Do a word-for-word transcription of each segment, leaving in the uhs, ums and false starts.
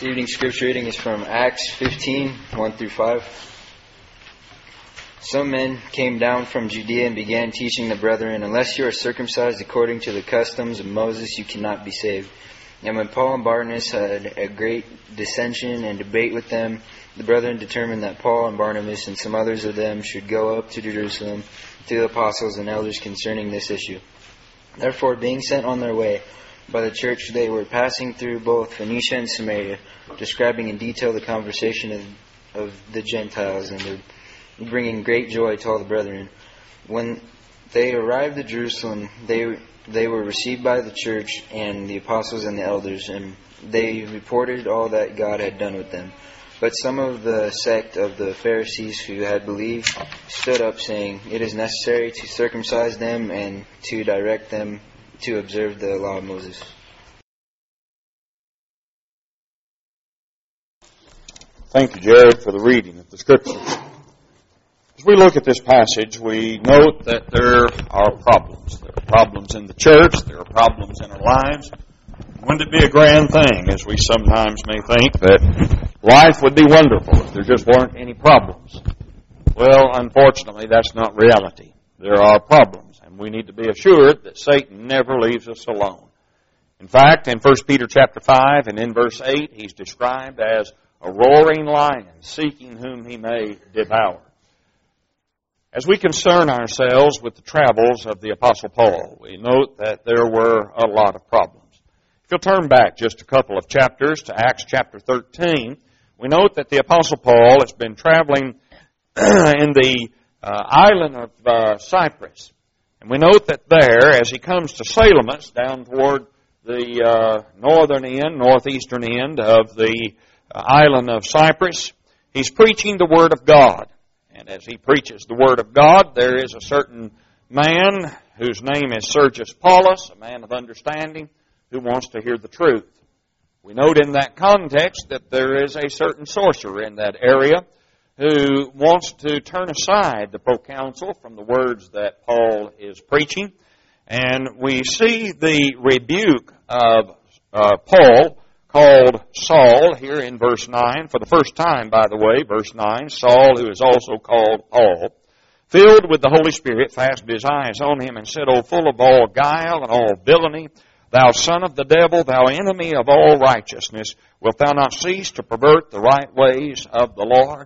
This evening's scripture reading is from Acts fifteen, one through five. Some men came down from Judea and began teaching the brethren, unless you are circumcised according to the customs of Moses, you cannot be saved. And when Paul and Barnabas had a great dissension and debate with them, the brethren determined that Paul and Barnabas and some others of them should go up to Jerusalem to the apostles and elders concerning this issue. Therefore, being sent on their way by the church, they were passing through both Phoenicia and Samaria, describing in detail the conversation of, of the Gentiles, and bringing great joy to all the brethren. When they arrived at Jerusalem, they they were received by the church and the apostles and the elders, and they reported all that God had done with them. But some of the sect of the Pharisees who had believed stood up, saying, "It is necessary to circumcise them and to direct them to observe the law of Moses." Thank you, Jared, for the reading of the Scriptures. As we look at this passage, we note that there are problems. There are problems in the church. There are problems in our lives. Wouldn't it be a grand thing, as we sometimes may think, that life would be wonderful if there just weren't any problems? Well, unfortunately, that's not reality. There are problems, and we need to be assured that Satan never leaves us alone. In fact, in First Peter chapter five and in verse eight, he's described as a roaring lion seeking whom he may devour. As we concern ourselves with the travels of the Apostle Paul, we note that there were a lot of problems. If you'll turn back just a couple of chapters to Acts chapter thirteen, we note that the Apostle Paul has been traveling in the uh, island of uh, Cyprus. And we note that there, as he comes to Salamis, down toward the uh, northern end, northeastern end of the uh, island of Cyprus, he's preaching the Word of God. And as he preaches the Word of God, there is a certain man whose name is Sergius Paulus, a man of understanding, who wants to hear the truth. We note in that context that there is a certain sorcerer in that area who wants to turn aside the proconsul from the words that Paul is preaching. And we see the rebuke of uh, Paul, called Saul, here in verse nine. For the first time, by the way, verse nine, Saul, who is also called Paul, filled with the Holy Spirit, fastened his eyes on him and said, "O full of all guile and all villainy, thou son of the devil, thou enemy of all righteousness, wilt thou not cease to pervert the right ways of the Lord?"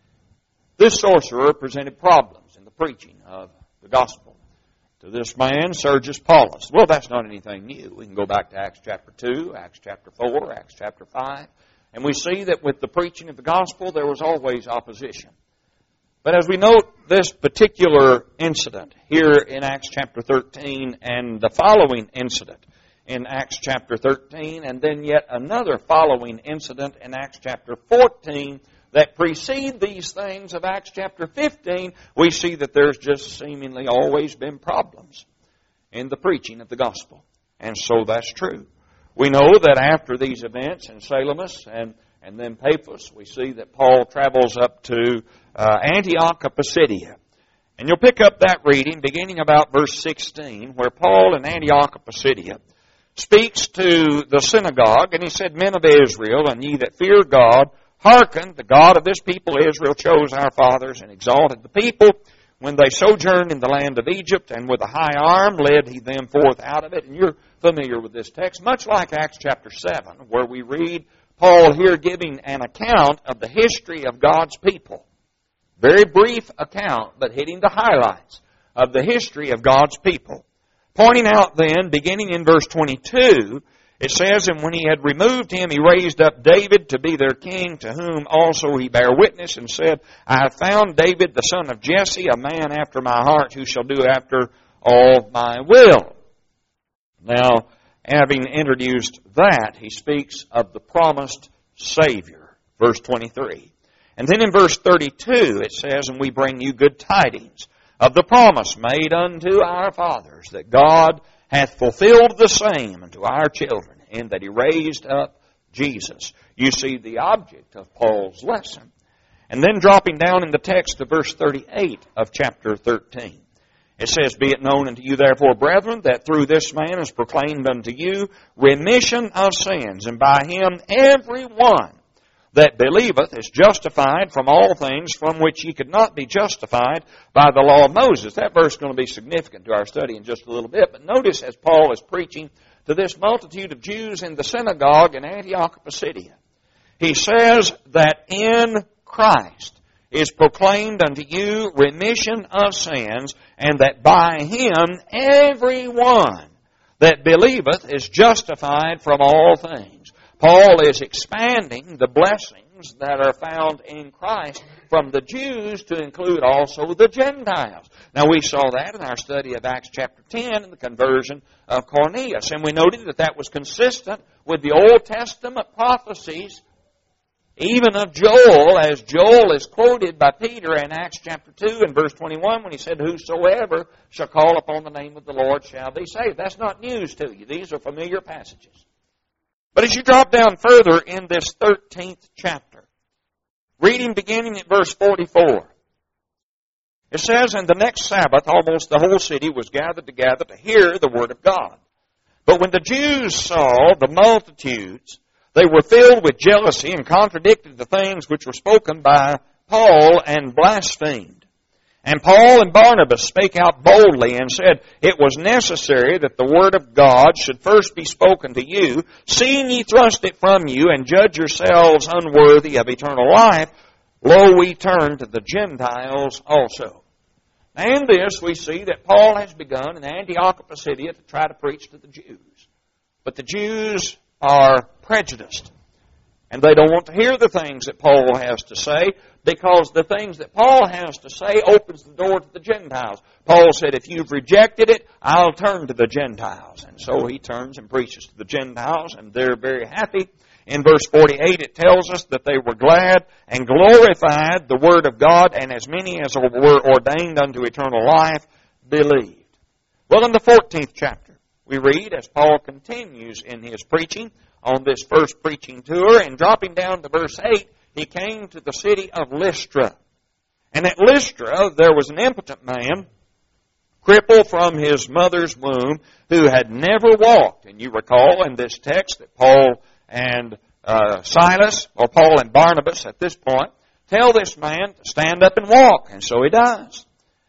This sorcerer presented problems in the preaching of the gospel to this man, Sergius Paulus. Well, that's not anything new. We can go back to Acts chapter two, Acts chapter four, Acts chapter five, and we see that with the preaching of the gospel, there was always opposition. But as we note this particular incident here in Acts chapter thirteen and the following incident in Acts chapter thirteen, and then yet another following incident in Acts chapter fourteen, that precede these things of Acts chapter fifteen, we see that there's just seemingly always been problems in the preaching of the gospel. And so that's true. We know that after these events in Salamis and, and then Paphos, we see that Paul travels up to uh, Antioch of Pisidia. And you'll pick up that reading beginning about verse sixteen, where Paul in Antioch of Pisidia speaks to the synagogue, and he said, "Men of Israel, and ye that fear God, hearken, the God of this people Israel chose our fathers and exalted the people when they sojourned in the land of Egypt, and with a high arm led he them forth out of it." And you're familiar with this text, much like Acts chapter seven, where we read Paul here giving an account of the history of God's people. Very brief account, but hitting the highlights of the history of God's people. Pointing out then, beginning in verse twenty-two, it says, "And when he had removed him, he raised up David to be their king, to whom also he bare witness, and said, I have found David the son of Jesse, a man after my heart, who shall do after all my will." Now, having introduced that, he speaks of the promised Savior. Verse twenty-three. And then in verse thirty-two, it says, "And we bring you good tidings of the promise made unto our fathers, that God hath fulfilled the same unto our children, in that he raised up Jesus." You see the object of Paul's lesson. And then dropping down in the text to verse thirty-eight of chapter thirteen. It says, "Be it known unto you therefore, brethren, that through this man is proclaimed unto you remission of sins, and by him every one that believeth is justified from all things from which ye could not be justified by the law of Moses." That verse is going to be significant to our study in just a little bit. But notice as Paul is preaching to this multitude of Jews in the synagogue in Antioch of Pisidia, he says that in Christ is proclaimed unto you remission of sins, and that by him every one that believeth is justified from all things. Paul is expanding the blessings that are found in Christ from the Jews to include also the Gentiles. Now we saw that in our study of Acts chapter ten and the conversion of Cornelius. And we noted that that was consistent with the Old Testament prophecies, even of Joel, as Joel is quoted by Peter in Acts chapter two and verse twenty-one when he said, "Whosoever shall call upon the name of the Lord shall be saved." That's not news to you. These are familiar passages. But as you drop down further in this thirteenth chapter, reading beginning at verse forty-four, it says, "And the next Sabbath almost the whole city was gathered together to hear the word of God. But when the Jews saw the multitudes, they were filled with jealousy and contradicted the things which were spoken by Paul and blasphemed. And Paul and Barnabas spake out boldly and said, It was necessary that the word of God should first be spoken to you, seeing ye thrust it from you, and judge yourselves unworthy of eternal life. Lo, we turn to the Gentiles also." And in this we see that Paul has begun in Antioch of Pisidia to try to preach to the Jews. But the Jews are prejudiced, and they don't want to hear the things that Paul has to say, because the things that Paul has to say opens the door to the Gentiles. Paul said, "If you've rejected it, I'll turn to the Gentiles." And so he turns and preaches to the Gentiles, and they're very happy. In verse forty-eight, it tells us that they were glad and glorified the word of God, and as many as were ordained unto eternal life believed. Well, in the fourteenth chapter, we read, as Paul continues in his preaching on this first preaching tour, and dropping down to verse eight, he came to the city of Lystra. And at Lystra, there was an impotent man, crippled from his mother's womb, who had never walked. And you recall in this text that Paul and uh, Silas, or Paul and Barnabas at this point, tell this man to stand up and walk. And so he does.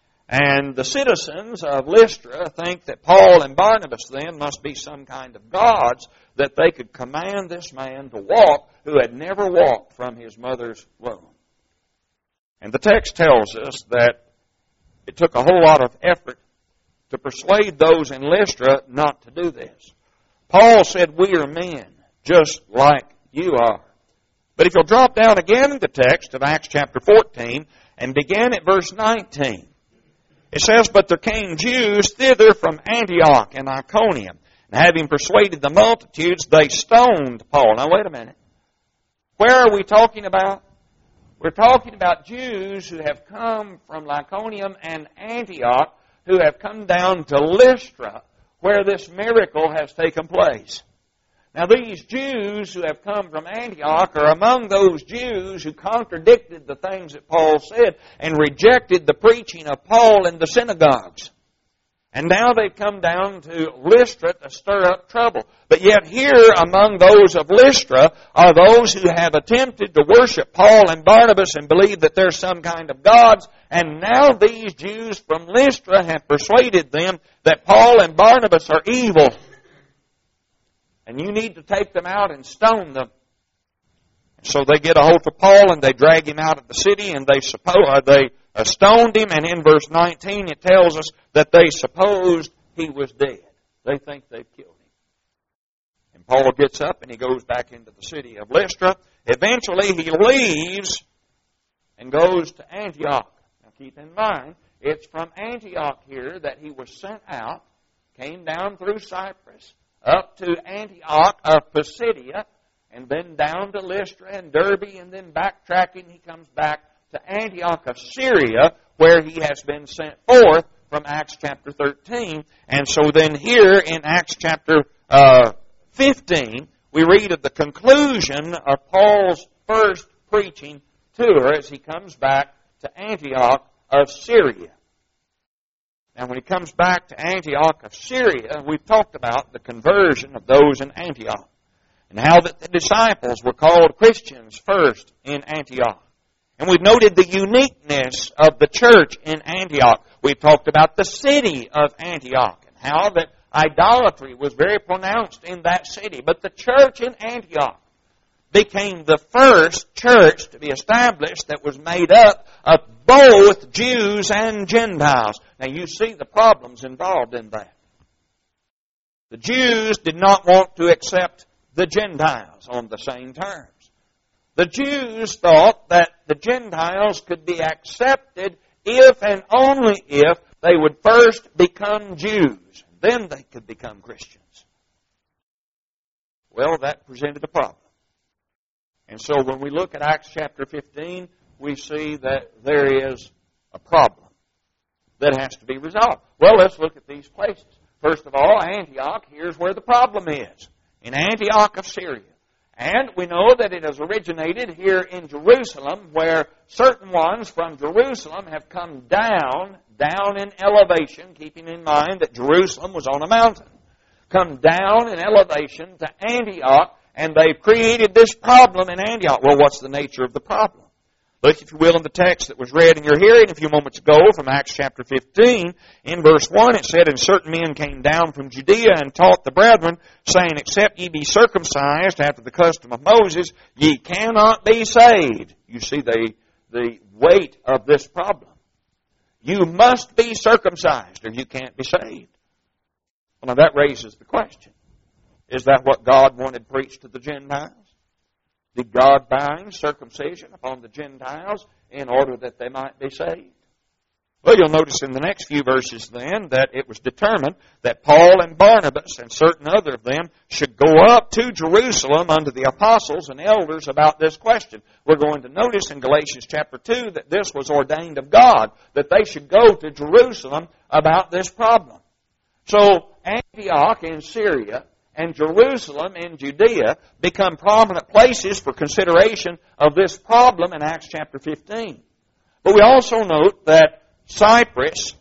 And the citizens of Lystra think that Paul and Barnabas then must be some kind of gods, that they could command this man to walk who had never walked from his mother's womb. And the text tells us that it took a whole lot of effort to persuade those in Lystra not to do this. Paul said, "We are men, just like you are." But if you'll drop down again in the text of Acts chapter fourteen and begin at verse nineteen, it says, "But there came Jews thither from Antioch and Iconium, and having persuaded the multitudes, they stoned Paul." Now wait a minute. Where are we talking about? We're talking about Jews who have come from Iconium and Antioch, who have come down to Lystra, where this miracle has taken place. Now these Jews who have come from Antioch are among those Jews who contradicted the things that Paul said and rejected the preaching of Paul in the synagogues. And now they've come down to Lystra to stir up trouble. But yet here among those of Lystra are those who have attempted to worship Paul and Barnabas and believe that they're some kind of gods. And now these Jews from Lystra have persuaded them that Paul and Barnabas are evil. And you need to take them out and stone them. So they get a hold of Paul and they drag him out of the city, and they suppose uh, they uh, stoned him. And in verse nineteen it tells us that they supposed he was dead. They think they've killed him. And Paul gets up and he goes back into the city of Lystra. Eventually he leaves and goes to Antioch. Now keep in mind, it's from Antioch here that he was sent out, came down through Cyprus, up to Antioch of Pisidia, and then down to Lystra and Derbe, and then backtracking, he comes back to Antioch of Syria, where he has been sent forth from Acts chapter thirteen. And so then here in Acts chapter uh, fifteen, we read of the conclusion of Paul's first preaching tour as he comes back to Antioch of Syria. Now, when he comes back to Antioch of Syria, we've talked about the conversion of those in Antioch and how that the disciples were called Christians first in Antioch. And we've noted the uniqueness of the church in Antioch. We've talked about the city of Antioch and how that idolatry was very pronounced in that city. But the church in Antioch became the first church to be established that was made up of both Jews and Gentiles. Now you see the problems involved in that. The Jews did not want to accept the Gentiles on the same terms. The Jews thought that the Gentiles could be accepted if and only if they would first become Jews. Then they could become Christians. Well, that presented a problem. And so when we look at Acts chapter fifteen, we see that there is a problem that has to be resolved. Well, let's look at these places. First of all, Antioch, here's where the problem is. In Antioch of Syria. And we know that it has originated here in Jerusalem, where certain ones from Jerusalem have come down, down in elevation, keeping in mind that Jerusalem was on a mountain, come down in elevation to Antioch, and they've created this problem in Antioch. Well, what's the nature of the problem? Look, if you will, in the text that was read in your hearing a few moments ago from Acts chapter fifteen. In verse one, it said, "And certain men came down from Judea and taught the brethren, saying, Except ye be circumcised after the custom of Moses, ye cannot be saved." You see the, the weight of this problem. You must be circumcised or you can't be saved. Well, now that raises the question. Is that what God wanted preached to the Gentiles? Did God bind circumcision upon the Gentiles in order that they might be saved? Well, you'll notice in the next few verses then that it was determined that Paul and Barnabas and certain other of them should go up to Jerusalem unto the apostles and elders about this question. We're going to notice in Galatians chapter two that this was ordained of God, that they should go to Jerusalem about this problem. So Antioch in Syria and Jerusalem in Judea become prominent places for consideration of this problem in Acts chapter fifteen. But we also note that Cyprus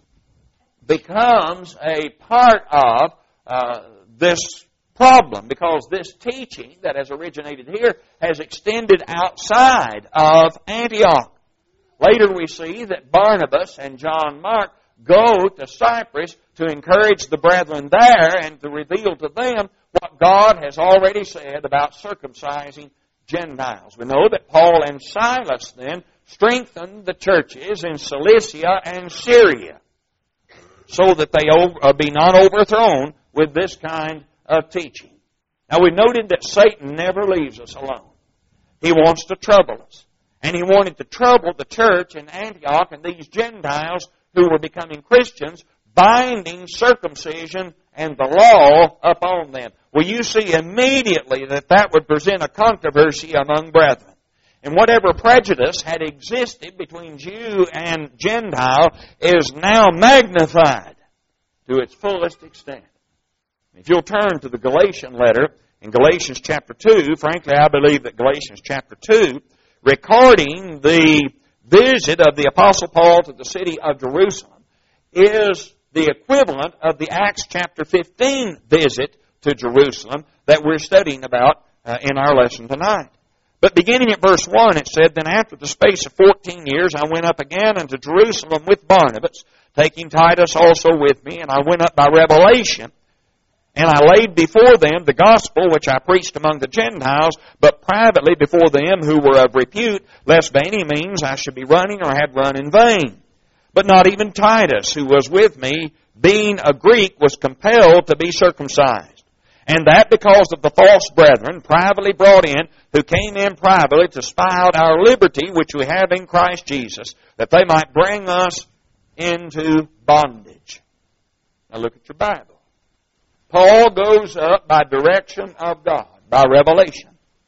becomes a part of uh, this problem because this teaching that has originated here has extended outside of Antioch. Later we see that Barnabas and John Mark go to Cyprus to encourage the brethren there and to reveal to them what God has already said about circumcising Gentiles. We know that Paul and Silas then strengthened the churches in Cilicia and Syria so that they over, be not overthrown with this kind of teaching. Now we noted that Satan never leaves us alone. He wants to trouble us. And he wanted to trouble the church in Antioch and these Gentiles who were becoming Christians, binding circumcision and the law upon them. Well, you see immediately that that would present a controversy among brethren. And whatever prejudice had existed between Jew and Gentile is now magnified to its fullest extent. If you'll turn to the Galatian letter, in Galatians chapter two, frankly, I believe that Galatians chapter two, recording the visit of the Apostle Paul to the city of Jerusalem, is the equivalent of the Acts chapter fifteen visit to Jerusalem that we're studying about uh, in our lesson tonight. But beginning at verse one, it said, "Then after the space of fourteen years, I went up again unto Jerusalem with Barnabas, taking Titus also with me, and I went up by revelation. And I laid before them the gospel which I preached among the Gentiles, but privately before them who were of repute, lest by any means I should be running or had run in vain. But not even Titus, who was with me, being a Greek, was compelled to be circumcised. And that because of the false brethren, privately brought in, who came in privately to spy out our liberty, which we have in Christ Jesus, that they might bring us into bondage." Now look at your Bible. Paul goes up by direction of God, by revelation,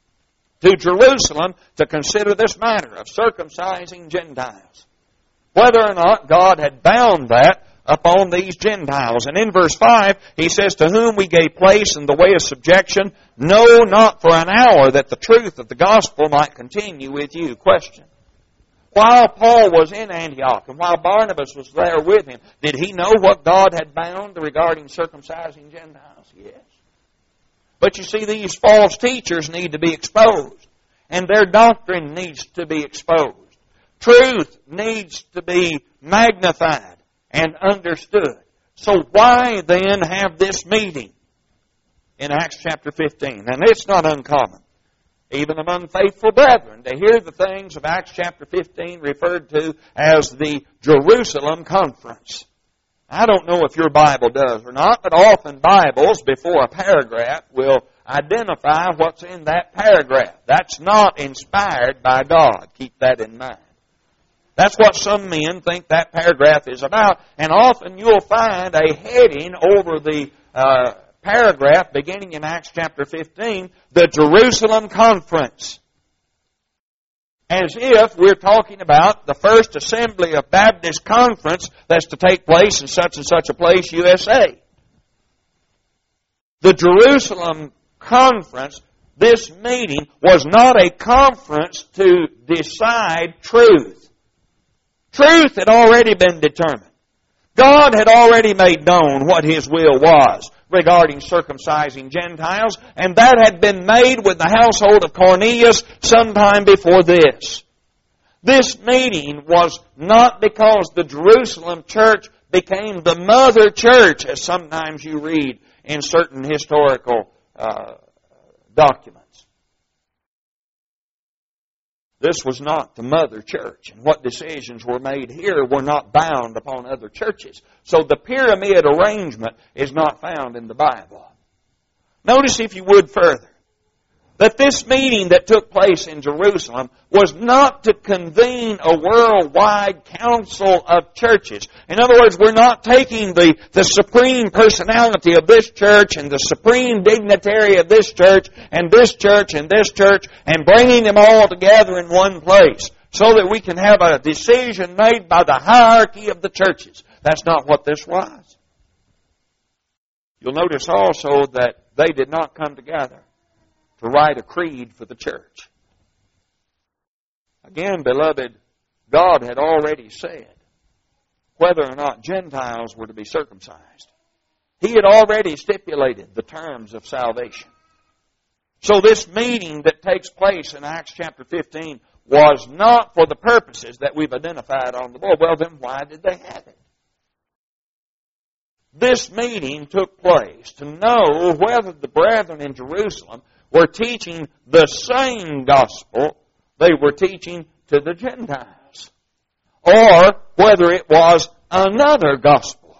to Jerusalem to consider this matter of circumcising Gentiles. Whether or not God had bound that upon these Gentiles. And in verse five, he says, "To whom we gave place in the way of subjection, no, not for an hour, that the truth of the gospel might continue with you." Question. While Paul was in Antioch and while Barnabas was there with him, did he know what God had bound regarding circumcising Gentiles? Yes. But you see, these false teachers need to be exposed, and their doctrine needs to be exposed. Truth needs to be magnified and understood. So why then have this meeting in Acts chapter fifteen? And it's not uncommon, even among faithful brethren, to hear the things of Acts chapter fifteen referred to as the Jerusalem Conference. I don't know if your Bible does or not, but often Bibles, before a paragraph, will identify what's in that paragraph. That's not inspired by God. Keep that in mind. That's what some men think that paragraph is about, and often you'll find a heading over the uh, paragraph beginning in Acts chapter fifteen, the Jerusalem Conference. As if we're talking about the first assembly of Baptist conference that's to take place in such and such a place, U S A. The Jerusalem Conference, this meeting, was not a conference to decide truth. Truth had already been determined. God had already made known what His will was regarding circumcising Gentiles, and that had been made with the household of Cornelius sometime before this. This meeting was not because the Jerusalem church became the mother church, as sometimes you read in certain historical uh, documents. This was not the mother church, and what decisions were made here were not bound upon other churches. So the pyramid arrangement is not found in the Bible. Notice, if you would, further, that this meeting that took place in Jerusalem was not to convene a worldwide council of churches. In other words, we're not taking the, the supreme personality of this church and the supreme dignitary of this church and this church and this church and bringing them all together in one place so that we can have a decision made by the hierarchy of the churches. That's not what this was. You'll notice also that they did not come together to write a creed for the church. Again, beloved, God had already said whether or not Gentiles were to be circumcised. He had already stipulated the terms of salvation. So this meeting that takes place in Acts chapter fifteen was not for the purposes that we've identified on the board. Well, then why did they have it? This meeting took place to know whether the brethren in Jerusalem were teaching the same gospel they were teaching to the Gentiles, or whether it was another gospel.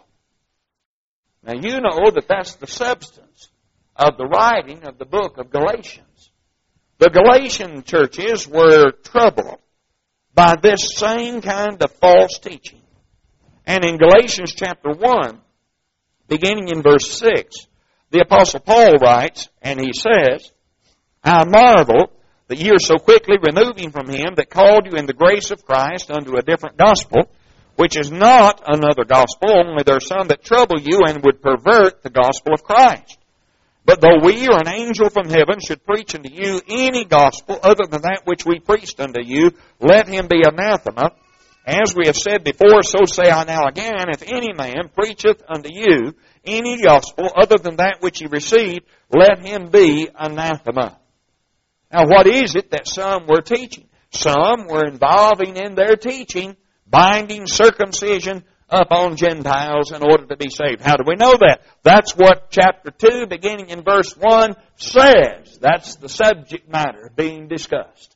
Now you know that that's the substance of the writing of the book of Galatians. The Galatian churches were troubled by this same kind of false teaching. And in Galatians chapter one, beginning in verse six, the Apostle Paul writes, and he says, I marvel that ye are so quickly removing from him that called you in the grace of Christ unto a different gospel, which is not another gospel, only there are some that trouble you and would pervert the gospel of Christ. But though we or an angel from heaven should preach unto you any gospel other than that which we preached unto you, let him be anathema. As we have said before, so say I now again, if any man preacheth unto you any gospel other than that which he received, let him be anathema. Now, what is it that some were teaching? Some were involving in their teaching binding circumcision upon Gentiles in order to be saved. How do we know that? That's what chapter two, beginning in verse one, says. That's the subject matter being discussed.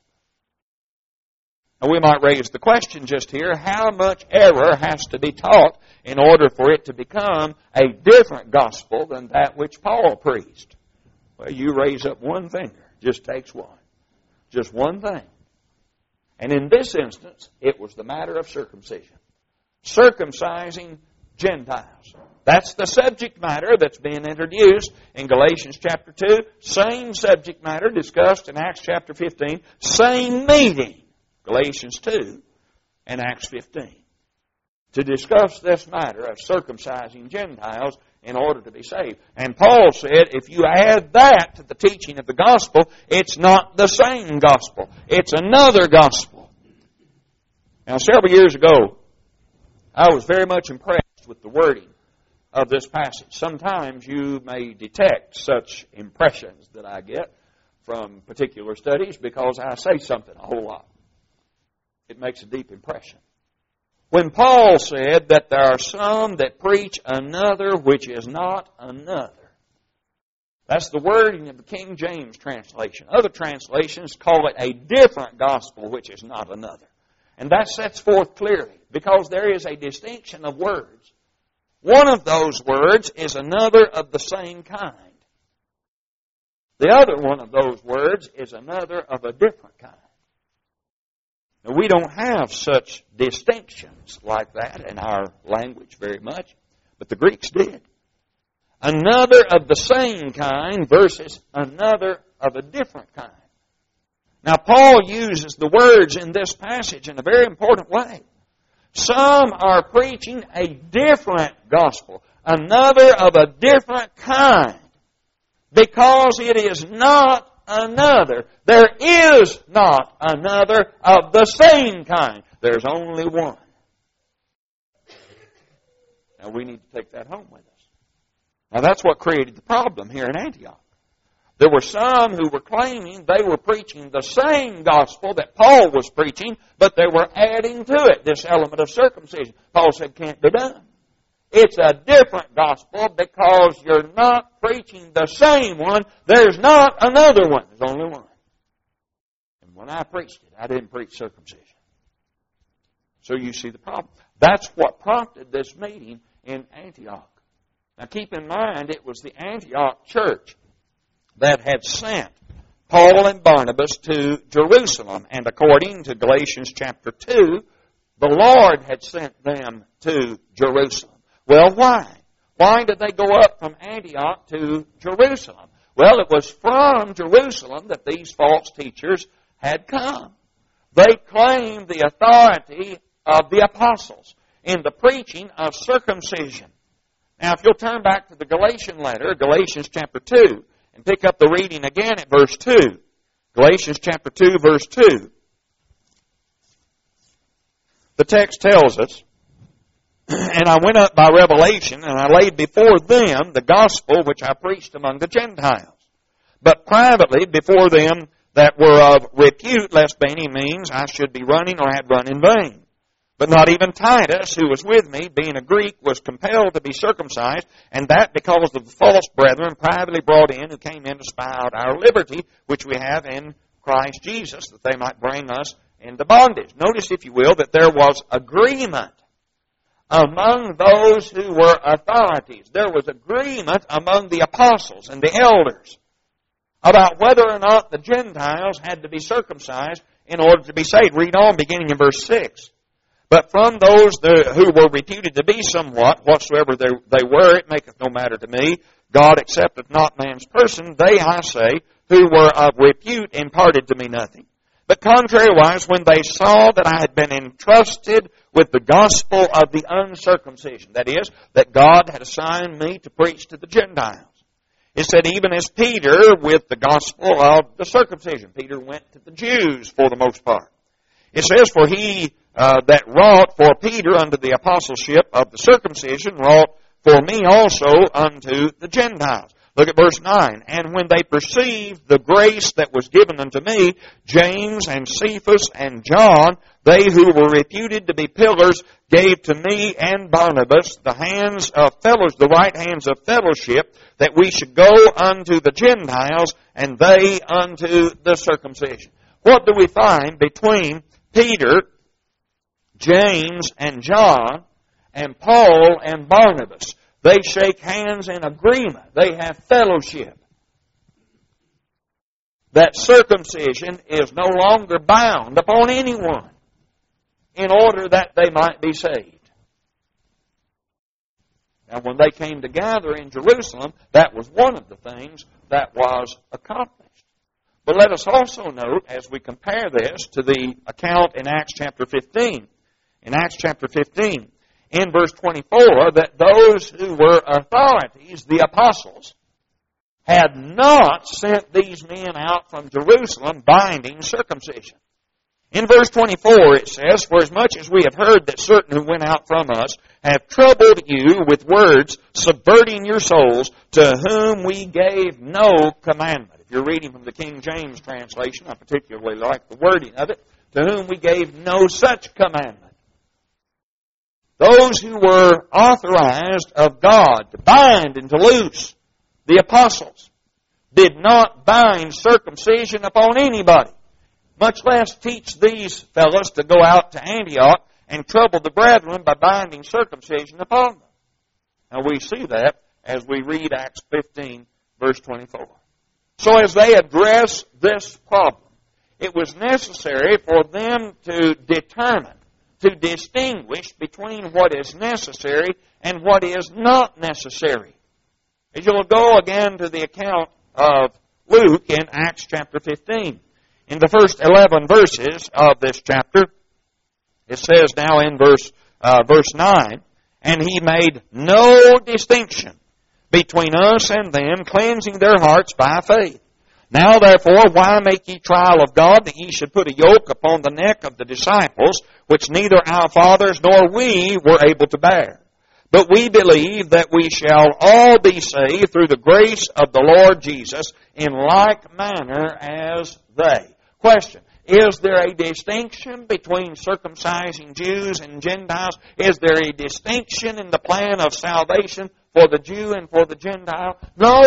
Now, we might raise the question just here, how much error has to be taught in order for it to become a different gospel than that which Paul preached? Well, you raise up one finger. Just takes one. Just one thing. And in this instance, it was the matter of circumcision. Circumcising Gentiles. That's the subject matter that's being introduced in Galatians chapter two. Same subject matter discussed in Acts chapter fifteen. Same meeting. Galatians two and Acts fifteen. To discuss this matter of circumcising Gentiles in order to be saved. And Paul said, if you add that to the teaching of the gospel, it's not the same gospel. It's another gospel. Now, several years ago, I was very much impressed with the wording of this passage. Sometimes you may detect such impressions that I get from particular studies because I say something a whole lot. It makes a deep impression. When Paul said that there are some that preach another which is not another, that's the wording of the King James translation. Other translations call it a different gospel which is not another. And that sets forth clearly because there is a distinction of words. One of those words is another of the same kind. The other one of those words is another of a different kind. Now, we don't have such distinctions like that in our language very much, but the Greeks did. Another of the same kind versus another of a different kind. Now, Paul uses the words in this passage in a very important way. Some are preaching a different gospel, another of a different kind, because it is not another. There is not another of the same kind. There's only one. Now, we need to take that home with us. Now, that's what created the problem here in Antioch. There were some who were claiming they were preaching the same gospel that Paul was preaching, but they were adding to it this element of circumcision. Paul said, can't be done. It's a different gospel because you're not preaching the same one. There's not another one. There's only one. And when I preached it, I didn't preach circumcision. So you see the problem. That's what prompted this meeting in Antioch. Now keep in mind, it was the Antioch church that had sent Paul and Barnabas to Jerusalem. And according to Galatians chapter two, the Lord had sent them to Jerusalem. Well, why? Why did they go up from Antioch to Jerusalem? Well, it was from Jerusalem that these false teachers had come. They claimed the authority of the apostles in the preaching of circumcision. Now, if you'll turn back to the Galatian letter, Galatians chapter two, and pick up the reading again at verse two. Galatians chapter two, verse two. The text tells us, and I went up by revelation, and I laid before them the gospel which I preached among the Gentiles, but privately before them that were of repute, lest by any means I should be running or had run in vain. But not even Titus, who was with me, being a Greek, was compelled to be circumcised, and that because of the false brethren privately brought in, who came in to spy out our liberty, which we have in Christ Jesus, that they might bring us into bondage. Notice, if you will, that there was agreement among those who were authorities. There was agreement among the apostles and the elders about whether or not the Gentiles had to be circumcised in order to be saved. Read on, beginning in verse six. But from those who were reputed to be somewhat, whatsoever they, they were, it maketh no matter to me. God accepteth not man's person. They, I say, who were of repute, imparted to me nothing. But contrariwise, when they saw that I had been entrusted with the gospel of the uncircumcision, that is, that God had assigned me to preach to the Gentiles, it said, even as Peter with the gospel of the circumcision. Peter went to the Jews for the most part. It says, for he uh, that wrought for Peter unto the apostleship of the circumcision wrought for me also unto the Gentiles. Look at verse nine. And when they perceived the grace that was given unto me, James and Cephas and John, they who were reputed to be pillars, gave to me and Barnabas the hands of fellows, the right hands of fellowship, that we should go unto the Gentiles, and they unto the circumcision. What do we find between Peter, James, and John, and Paul and Barnabas? They shake hands in agreement. They have fellowship. That circumcision is no longer bound upon anyone in order that they might be saved. Now, when they came together in Jerusalem, that was one of the things that was accomplished. But let us also note, as we compare this to the account in Acts chapter fifteen, in Acts chapter fifteen, in verse twenty-four, that those who were authorities, the apostles, had not sent these men out from Jerusalem binding circumcision. In verse twenty-four it says, "For as much as we have heard that certain who went out from us have troubled you with words, subverting your souls, to whom we gave no commandment." If you're reading from the King James translation, I particularly like the wording of it, "to whom we gave no such commandment." Those who were authorized of God to bind and to loose, the apostles, did not bind circumcision upon anybody, much less teach these fellows to go out to Antioch and trouble the brethren by binding circumcision upon them. Now we see that as we read Acts fifteen, verse twenty-four. So as they address this problem, it was necessary for them to determine, to distinguish between what is necessary and what is not necessary. As you'll go again to the account of Luke in Acts chapter fifteen. In the first eleven verses of this chapter, it says now in verse uh, verse nine, "And he made no distinction between us and them, cleansing their hearts by faith. Now therefore, why make ye trial of God, that ye should put a yoke upon the neck of the disciples, which neither our fathers nor we were able to bear? But we believe that we shall all be saved through the grace of the Lord Jesus, in like manner as they." Question: is there a distinction between circumcising Jews and Gentiles? Is there a distinction in the plan of salvation for the Jew and for the Gentile? No.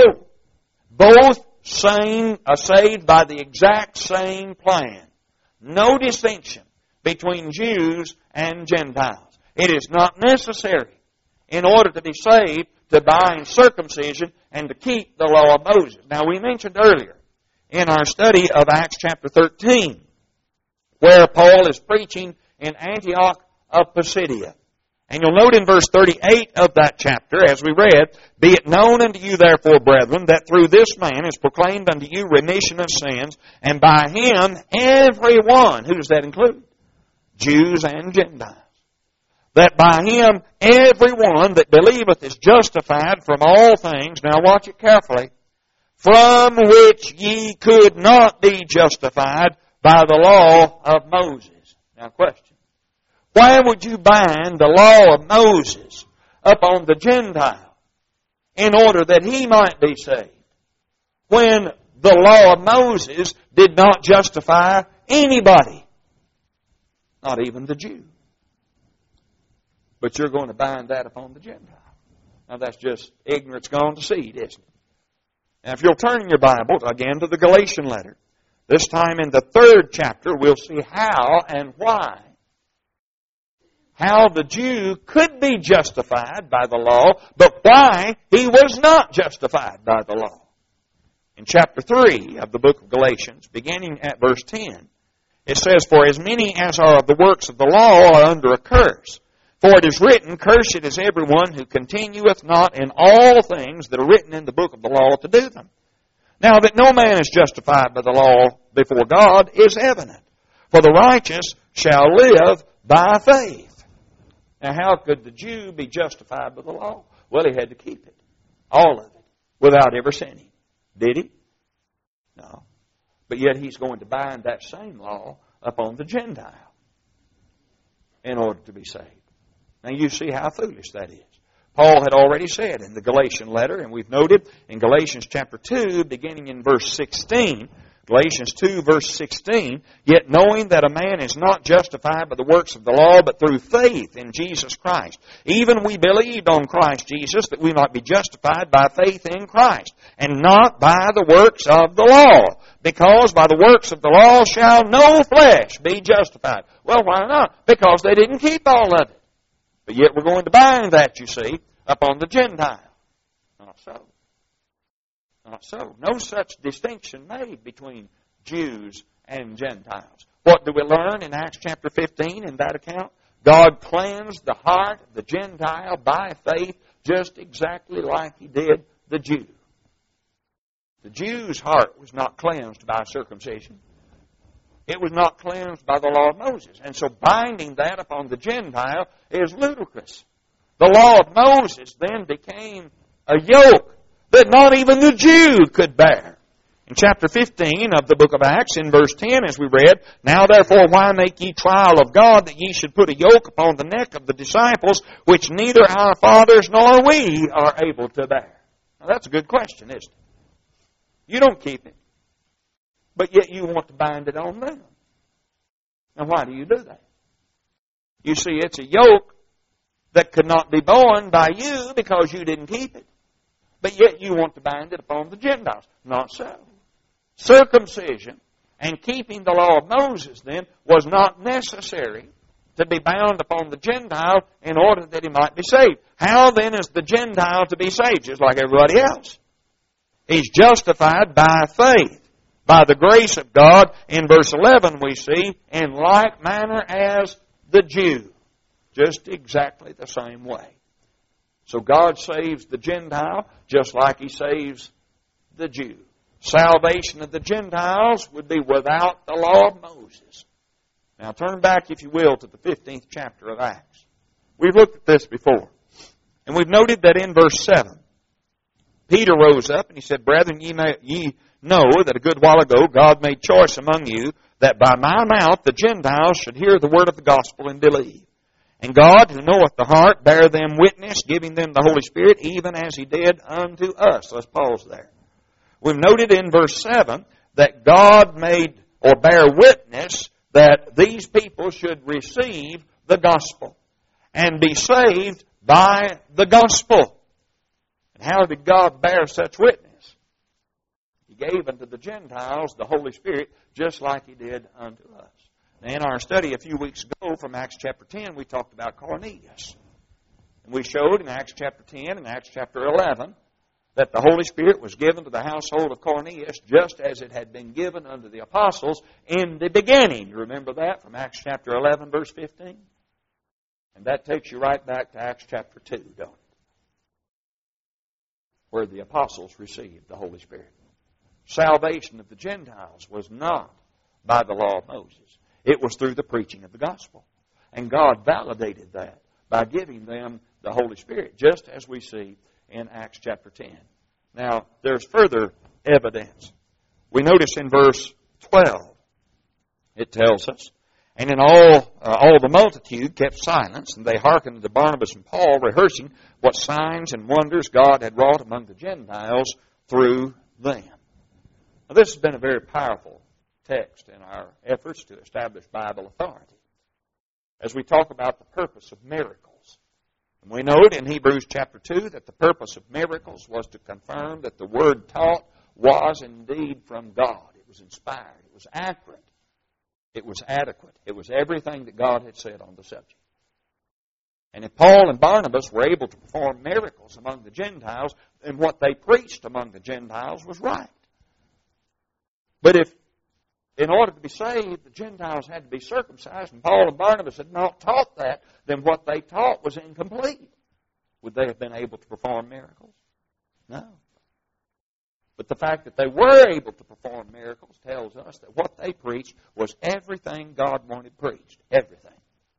Both same, are saved by the exact same plan. No distinction between Jews and Gentiles. It is not necessary in order to be saved to bind circumcision and to keep the law of Moses. Now we mentioned earlier in our study of Acts chapter thirteen, where Paul is preaching in Antioch of Pisidia. And you'll note in verse thirty-eight of that chapter, as we read, "Be it known unto you therefore, brethren, that through this man is proclaimed unto you remission of sins, and by him every one," who does that include? Jews and Gentiles. "That by him every one that believeth is justified from all things," now watch it carefully, "from which ye could not be justified by the law of Moses." Now question: why would you bind the law of Moses upon the Gentile in order that he might be saved, when the law of Moses did not justify anybody, not even the Jew? But you're going to bind that upon the Gentile. Now that's just ignorance gone to seed, isn't it? Now if you'll turn in your Bible again to the Galatian letter, this time in the third chapter, we'll see how and why. How the Jew could be justified by the law, but why he was not justified by the law. In chapter three of the book of Galatians, beginning at verse ten, it says, "For as many as are of the works of the law are under a curse. For it is written, Cursed is everyone who continueth not in all things that are written in the book of the law to do them. Now that no man is justified by the law before God is evident. For the righteous shall live by faith." Now how could the Jew be justified by the law? Well, he had to keep it. All of it. Without ever sinning. Did he? No. But yet he's going to bind that same law upon the Gentile in order to be saved. Now you see how foolish that is. Paul had already said in the Galatian letter, and we've noted in Galatians chapter two, beginning in verse sixteen, Galatians two, verse sixteen, "Yet knowing that a man is not justified by the works of the law, but through faith in Jesus Christ. Even we believed on Christ Jesus, that we might be justified by faith in Christ, and not by the works of the law. Because by the works of the law shall no flesh be justified." Well, why not? Because they didn't keep all of it. But yet we're going to bind that, you see, upon the Gentile. Not so. Not so. No such distinction made between Jews and Gentiles. What do we learn in Acts chapter fifteen in that account? God cleansed the heart of the Gentile by faith just exactly like He did the Jew. The Jew's heart was not cleansed by circumcision. It was not cleansed by the law of Moses. And so binding that upon the Gentile is ludicrous. The law of Moses then became a yoke that not even the Jew could bear. In chapter fifteen of the book of Acts, in verse ten, as we read, "Now therefore why make ye trial of God, that ye should put a yoke upon the neck of the disciples, which neither our fathers nor we are able to bear?" Now that's a good question, isn't it? You don't keep it, but yet you want to bind it on them. Now why do you do that? You see, it's a yoke that could not be borne by you because you didn't keep it. But yet you want to bind it upon the Gentiles. Not so. Circumcision and keeping the law of Moses then was not necessary to be bound upon the Gentile in order that he might be saved. How then is the Gentile to be saved? Just like everybody else. He's justified by faith, by the grace of God. In verse eleven we see, in like manner as the Jew. Just exactly the same way. So God saves the Gentile just like He saves the Jew. Salvation of the Gentiles would be without the law of Moses. Now turn back, if you will, to the fifteenth chapter of Acts. We've looked at this before. And we've noted that in verse seven, Peter rose up and he said, "Brethren, ye, may, ye know that a good while ago God made choice among you that by my mouth the Gentiles should hear the word of the gospel and believe. And God, who knoweth the heart, bare them witness, giving them the Holy Spirit, even as He did unto us." Let's pause there. We've noted in verse seven that God made or bear witness that these people should receive the gospel and be saved by the gospel. And how did God bear such witness? He gave unto the Gentiles the Holy Spirit just like He did unto us. Now, in our study a few weeks ago from Acts chapter ten, we talked about Cornelius. And we showed in Acts chapter ten and Acts chapter eleven that the Holy Spirit was given to the household of Cornelius just as it had been given unto the apostles in the beginning. You remember that from Acts chapter eleven, verse fifteen? And that takes you right back to Acts chapter two, don't it? Where the apostles received the Holy Spirit. Salvation of the Gentiles was not by the law of Moses. It was through the preaching of the gospel. And God validated that by giving them the Holy Spirit, just as we see in Acts chapter ten. Now, there's further evidence. We notice in verse twelve, it tells us, "And in all uh, all the multitude kept silence, and they hearkened to Barnabas and Paul, rehearsing what signs and wonders God had wrought among the Gentiles through them." Now, this has been a very powerful text in our efforts to establish Bible authority. As we talk about the purpose of miracles. And we note in Hebrews chapter two that the purpose of miracles was to confirm that the word taught was indeed from God. It was inspired. It was accurate. It was adequate. It was everything that God had said on the subject. And if Paul and Barnabas were able to perform miracles among the Gentiles, then what they preached among the Gentiles was right. But if in order to be saved, the Gentiles had to be circumcised, and Paul and Barnabas had not taught that, then what they taught was incomplete. Would they have been able to perform miracles? No. But the fact that they were able to perform miracles tells us that what they preached was everything God wanted preached. Everything.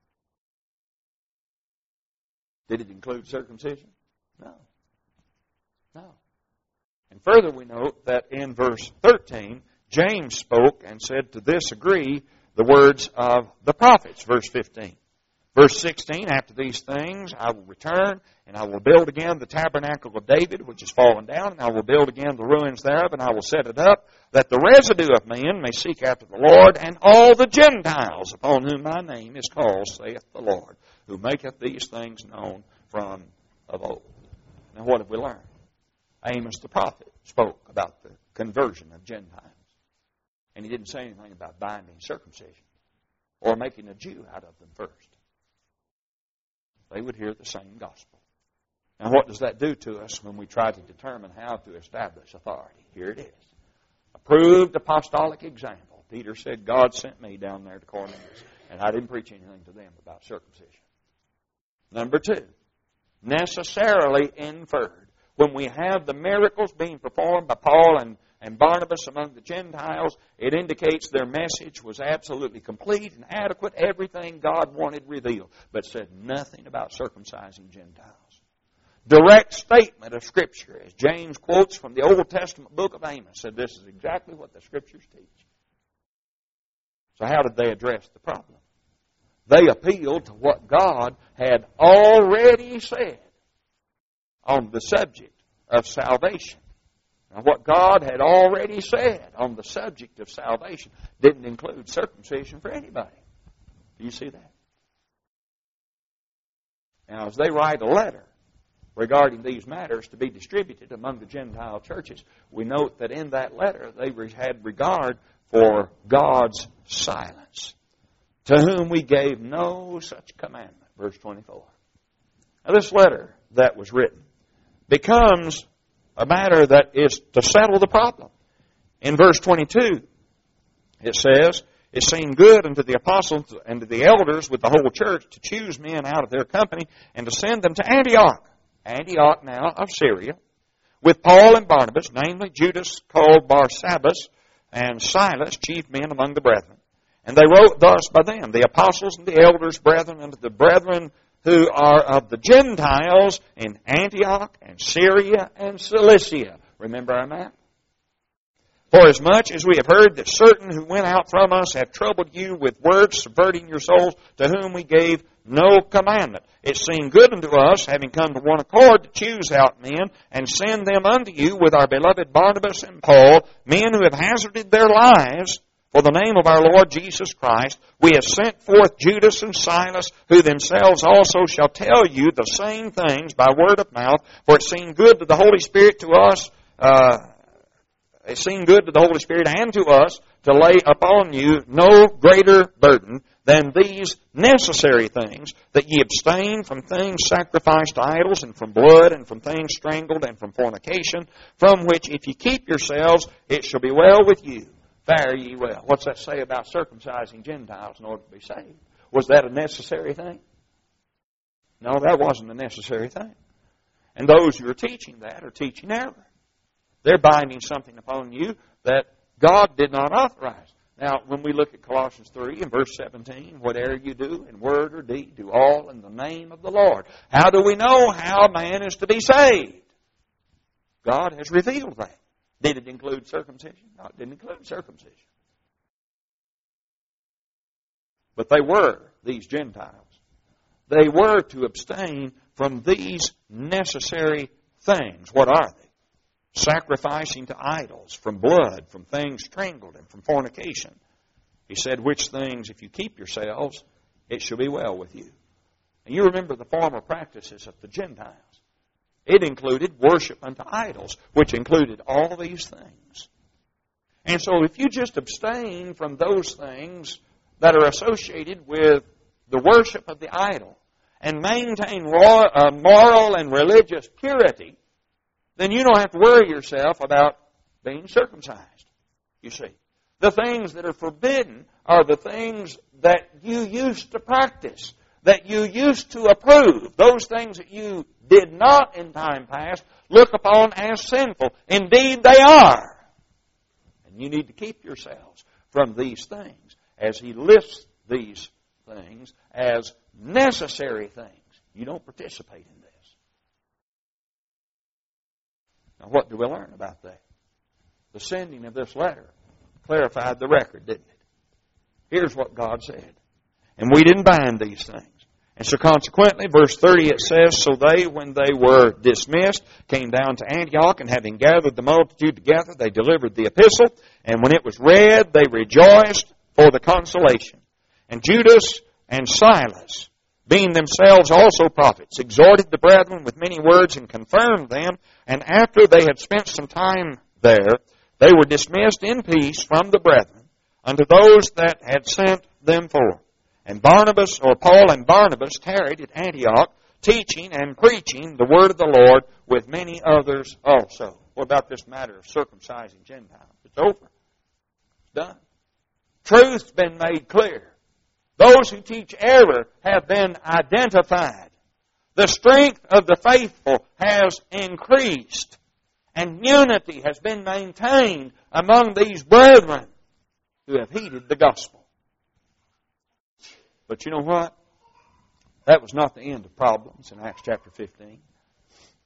Did it include circumcision? No. No. And further we note that in verse thirteen, James spoke and said, "To this agree the words of the prophets." Verse fifteen. Verse sixteen, "After these things I will return, and I will build again the tabernacle of David, which is fallen down, and I will build again the ruins thereof, and I will set it up, that the residue of men may seek after the Lord, and all the Gentiles upon whom my name is called, saith the Lord, who maketh these things known from of old." Now what have we learned? Amos the prophet spoke about the conversion of Gentiles. And he didn't say anything about binding circumcision or making a Jew out of them first. They would hear the same gospel. Now what does that do to us when we try to determine how to establish authority? Here it is. Approved apostolic example. Peter said, "God sent me down there to Cornelius, and I didn't preach anything to them about circumcision." Number two, necessarily inferred. When we have the miracles being performed by Paul and and Barnabas among the Gentiles, it indicates their message was absolutely complete and adequate, everything God wanted revealed, but said nothing about circumcising Gentiles. direct statement of Scripture. As James quotes from the Old Testament book of Amos, said this is exactly what the Scriptures teach. So how did they address the problem? They appealed to what God had already said on the subject of salvation. Now, what God had already said on the subject of salvation didn't include circumcision for anybody. Do you see that? Now, as they write a letter regarding these matters to be distributed among the Gentile churches, we note that in that letter they had regard for God's silence, to whom we gave no such commandment. Verse twenty-four. Now, this letter that was written becomes a matter that is to settle the problem. In verse twenty-two, it says, "It seemed good unto the apostles and to the elders with the whole church to choose men out of their company and to send them to Antioch." Antioch now of Syria, with Paul and Barnabas, namely Judas called Barsabbas, and Silas, chief men among the brethren. And they wrote thus by them, the apostles and the elders, brethren, unto the brethren who are of the Gentiles in Antioch and Syria and Cilicia. Remember our map? For as much as we have heard that certain who went out from us have troubled you with words, subverting your souls, to whom we gave no commandment. It seemed good unto us, having come to one accord, to choose out men and send them unto you with our beloved Barnabas and Paul, men who have hazarded their lives for the name of our Lord Jesus Christ. We have sent forth Judas and Silas, who themselves also shall tell you the same things by word of mouth. For it seemed good to the Holy Spirit to us, uh, it seemed good to the Holy Spirit and to us to lay upon you no greater burden than these necessary things, that ye abstain from things sacrificed to idols, and from blood, and from things strangled, and from fornication, from which if ye keep yourselves, it shall be well with you. Fare ye well. What's that say about circumcising Gentiles in order to be saved? Was that a necessary thing? No, that wasn't a necessary thing. And those who are teaching that are teaching error. They're binding something upon you that God did not authorize. Now, when we look at Colossians three and verse seventeen, whatever you do in word or deed, do all in the name of the Lord. How do we know how man is to be saved? God has revealed that. Did it include circumcision? No, it didn't include circumcision. But they were, these Gentiles, they were to abstain from these necessary things. What are they? Sacrificing to idols, from blood, from things strangled, and from fornication. He said, which things, if you keep yourselves, it shall be well with you. And you remember the former practices of the Gentiles. It included worship unto idols, which included all these things. And so if you just abstain from those things that are associated with the worship of the idol and maintain moral and religious purity, then you don't have to worry yourself about being circumcised, you see. The things that are forbidden are the things that you used to practice, that you used to approve. Those things that you did not in time past look upon as sinful. Indeed, they are. And you need to keep yourselves from these things, as he lists these things as necessary things. You don't participate in this. Now, what do we learn about that? The sending of this letter clarified the record, didn't it? Here's what God said. And we didn't bind these things. And so consequently, verse thirty, it says, so they, when they were dismissed, came down to Antioch, and having gathered the multitude together, they delivered the epistle. And when it was read, they rejoiced for the consolation. And Judas and Silas, being themselves also prophets, exhorted the brethren with many words and confirmed them. And after they had spent some time there, they were dismissed in peace from the brethren unto those that had sent them forth. And Barnabas, or Paul and Barnabas, tarried at Antioch, teaching and preaching the word of the Lord with many others also. What about this matter of circumcising Gentiles? It's over. It's done. Truth's been made clear. Those who teach error have been identified. The strength of the faithful has increased. And unity has been maintained among these brethren who have heeded the gospel. But you know what? That was not the end of problems in Acts chapter fifteen.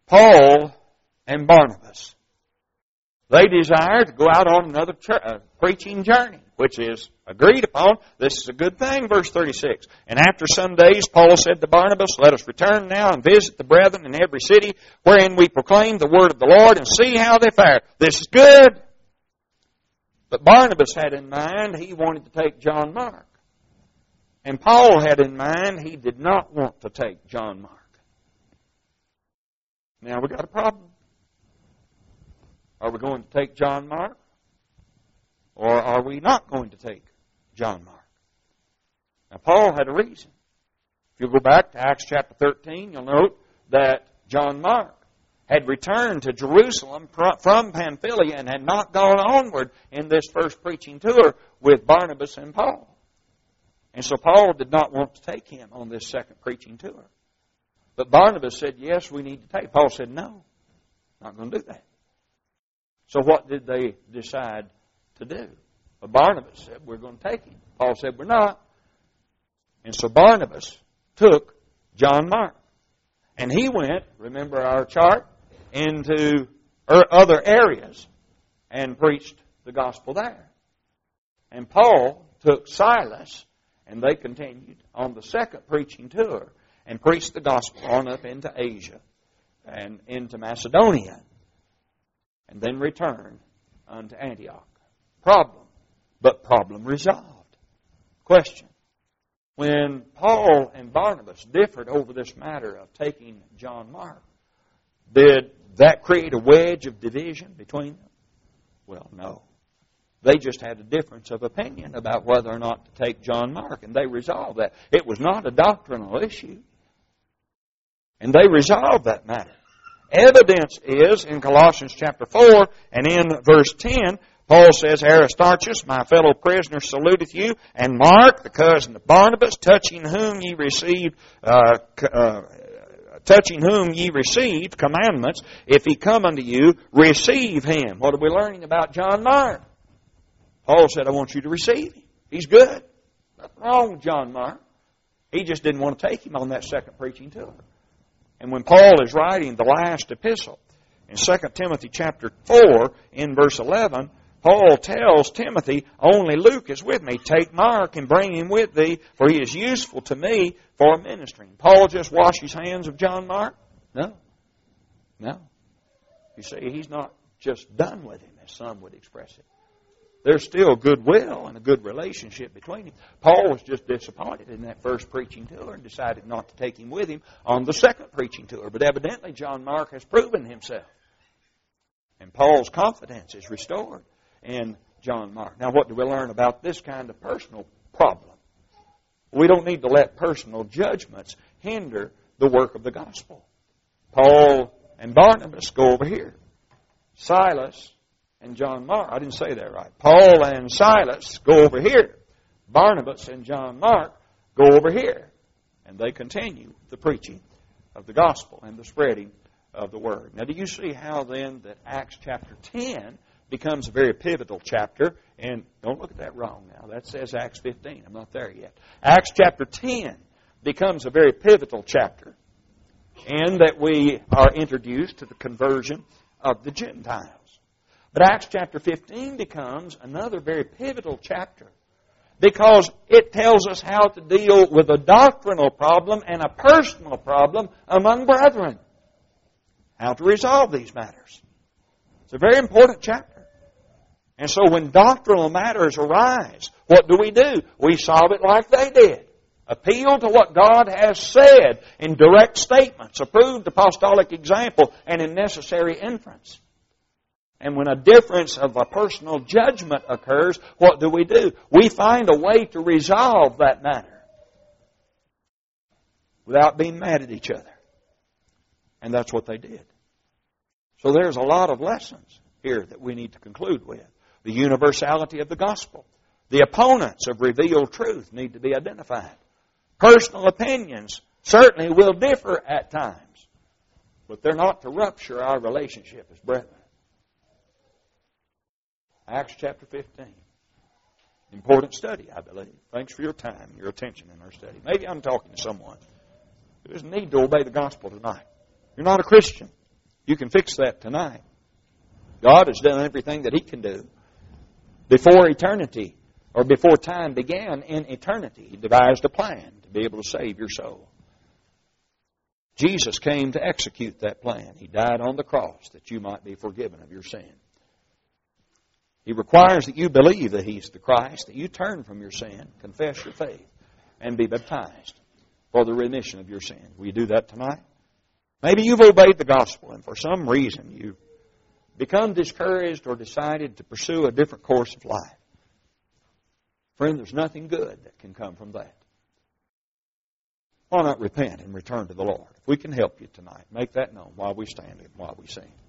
Paul and Barnabas, they desired to go out on another church, uh, preaching journey, which is agreed upon. This is a good thing, verse thirty-six. And after some days, Paul said to Barnabas, let us return now and visit the brethren in every city wherein we proclaim the word of the Lord and see how they fare. This is good. But Barnabas had in mind he wanted to take John Mark. And Paul had in mind he did not want to take John Mark. Now we've got a problem. Are we going to take John Mark? Or are we not going to take John Mark? Now Paul had a reason. If you go back to Acts chapter thirteen, you'll note that John Mark had returned to Jerusalem from Pamphylia and had not gone onward in this first preaching tour with Barnabas and Paul. And so Paul did not want to take him on this second preaching tour. But Barnabas said, yes, we need to take. Paul said, no, not going to do that. So what did they decide to do? Well, Barnabas said, we're going to take him. Paul said, we're not. And so Barnabas took John Mark. And he went, remember our chart, into other areas and preached the gospel there. And Paul took Silas, and they continued on the second preaching tour and preached the gospel on up into Asia and into Macedonia, and then returned unto Antioch. Problem, but problem resolved. Question. When Paul and Barnabas differed over this matter of taking John Mark, did that create a wedge of division between them? Well, no. They just had a difference of opinion about whether or not to take John Mark, and they resolved that. It was not a doctrinal issue. And they resolved that matter. Evidence is in Colossians chapter four and in verse ten, Paul says, Aristarchus, my fellow prisoner, saluteth you, and Mark, the cousin of Barnabas, touching whom ye received, uh, uh, touching whom ye received commandments, if he come unto you, receive him. What are we learning about John Mark? Paul said, I want you to receive him. He's good. Nothing wrong with John Mark. He just didn't want to take him on that second preaching tour. And when Paul is writing the last epistle, in Second Timothy chapter four, in verse eleven, Paul tells Timothy, only Luke is with me. Take Mark and bring him with thee, for he is useful to me for ministering. Paul just washed his hands of John Mark? No. No. You see, he's not just done with him, as some would express it. There's still goodwill and a good relationship between them. Paul was just disappointed in that first preaching tour and decided not to take him with him on the second preaching tour. But evidently John Mark has proven himself. And Paul's confidence is restored in John Mark. Now what do we learn about this kind of personal problem? We don't need to let personal judgments hinder the work of the gospel. Paul and Barnabas go over here. Silas and John Mark. I didn't say that right. Paul and Silas go over here. Barnabas and John Mark go over here. And they continue the preaching of the gospel and the spreading of the word. Now, do you see how then that Acts chapter ten becomes a very pivotal chapter? And don't look at that wrong now. That says Acts fifteen. I'm not there yet. Acts chapter ten becomes a very pivotal chapter. And that we are introduced to the conversion of the Gentiles. But Acts chapter fifteen becomes another very pivotal chapter because it tells us how to deal with a doctrinal problem and a personal problem among brethren. How to resolve these matters. It's a very important chapter. And so when doctrinal matters arise, what do we do? We solve it like they did. Appeal to what God has said in direct statements, approved apostolic example, and in necessary inference. And when a difference of a personal judgment occurs, what do we do? We find a way to resolve that matter without being mad at each other. And that's what they did. So there's a lot of lessons here that we need to conclude with. The universality of the gospel. The opponents of revealed truth need to be identified. Personal opinions certainly will differ at times, but they're not to rupture our relationship as brethren. Acts chapter fifteen. Important study, I believe. Thanks for your time, your attention in our study. Maybe I'm talking to someone who doesn't need to obey the gospel tonight. You're not a Christian. You can fix that tonight. God has done everything that He can do. Before eternity, or before time began in eternity, He devised a plan to be able to save your soul. Jesus came to execute that plan. He died on the cross that you might be forgiven of your sin. He requires that you believe that He's the Christ, that you turn from your sin, confess your faith, and be baptized for the remission of your sin. Will you do that tonight? Maybe you've obeyed the gospel, and for some reason you've become discouraged or decided to pursue a different course of life. Friend, there's nothing good that can come from that. Why not repent and return to the Lord? If we can help you tonight, make that known while we stand and while we sing.